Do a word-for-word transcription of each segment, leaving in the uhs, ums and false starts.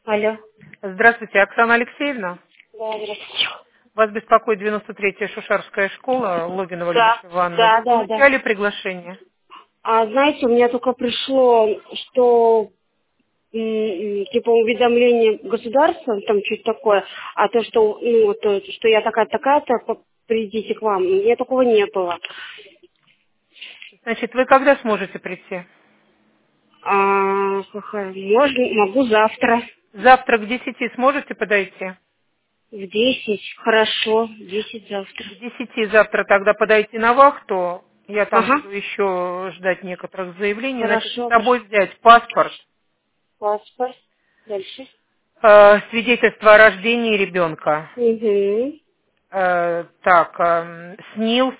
Алло. Здравствуйте, Оксана Алексеевна. Да, здравствуйте. Вас беспокоит девяносто третья Шушарская школа, Логинова Любовь Да, Ивановна. Вы да, да, да. получали приглашение? А знаете, у меня только пришло, что м, м, типа уведомление государства, там что-то такое, а то, что, ну, вот, то, что я такая-такая-то, по- придите к вам, у меня такого не было. Значит, вы когда сможете прийти? А, какая- можно, могу завтра Завтра к десяти сможете подойти? в десять, хорошо, в десять завтра. К десяти завтра тогда подойти на вахту. Я там Ага, буду еще ждать некоторых заявлений. Значит, с хорошо, собой хорошо. взять паспорт, Паспорт. Дальше. э, свидетельство о рождении ребенка, Угу. э, так, э, СНИЛС,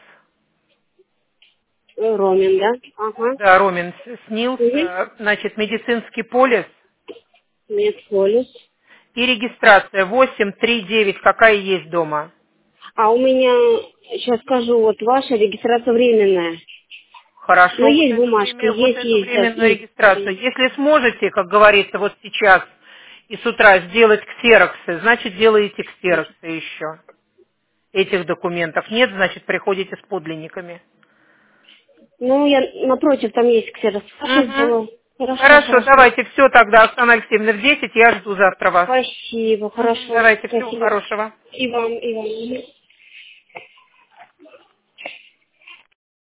Ромин, да? Ага. да, Ромин, СНИЛС, Угу. э, значит, медицинский полис, Медполис. и регистрация восемь три девять, какая есть дома. А у меня, сейчас скажу, вот ваша регистрация временная. Но Хорошо, вот есть эту, бумажка, время, вот есть, эту есть, да, временную есть. регистрацию, есть. если сможете, как говорится, вот сейчас и с утра сделать ксероксы, значит, делаете ксероксы еще этих документов. Нет, значит, приходите с подлинниками. Ну, я напротив, там есть ксерокс. Хорошо Угу. сделаю. Хорошо, Хорошо, хорошо. давайте, все тогда, Оксана Алексеевна, в десять я жду завтра вас. Спасибо, Мгм. хорошо. Давайте, всего Спасибо. хорошего. И вам, и вам.